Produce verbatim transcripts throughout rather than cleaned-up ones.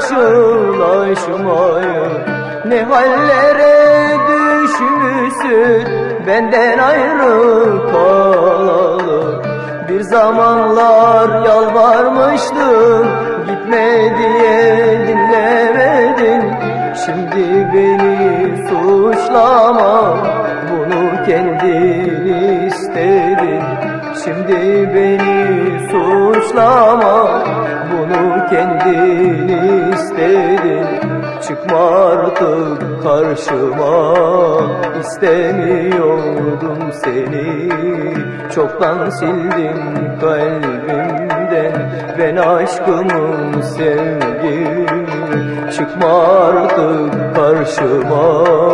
karşılaşmayı. Ne hallere düşmüşsün benden ayrı kalalı. Bir zamanlar yalvarmıştım gitme diye, dinlemedin. Şimdi beni suçlama, bunu kendin istedin. Şimdi beni suçlama, bunu kendin istedin. Çıkma artık karşıma, istemiyordum seni. Çoktan sildim kalbimden ben aşkımı, sevgimi. Çıkma artık karşıma,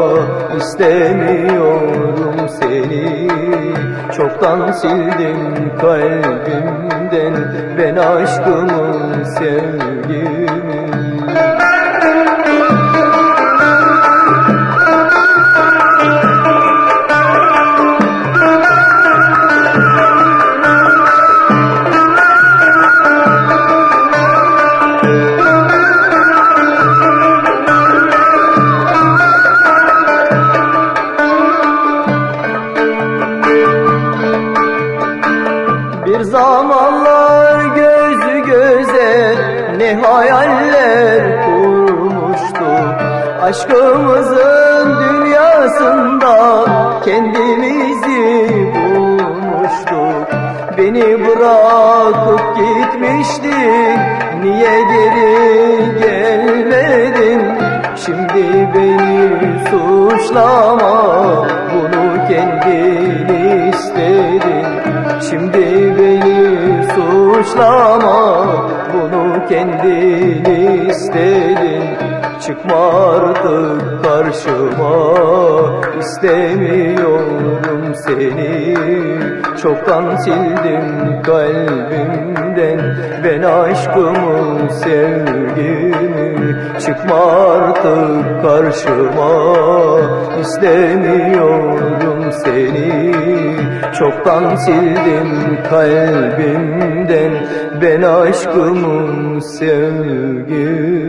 istemiyorum seni. Çoktan sildim kalbimden ben aşkımı, sevgimi. Bir zamanlar göz göze ne hayaller kurmuştuk. Aşkımızın dünyasında kendimizi bulmuştuk. Beni bırakıp gitmiştin, niye geri gelmedin? Şimdi beni suçlama, bunu kendin istedin. Şimdi beni suçlama, bunu kendin istedin. Çıkma artık karşıma, istemiyorum seni. Çoktan sildim kalbimden ben aşkımı, sevgimi. Çıkma artık karşıma, istemiyorum seni. Çoktan sildim kalbimden ben aşkımı, sevgimi.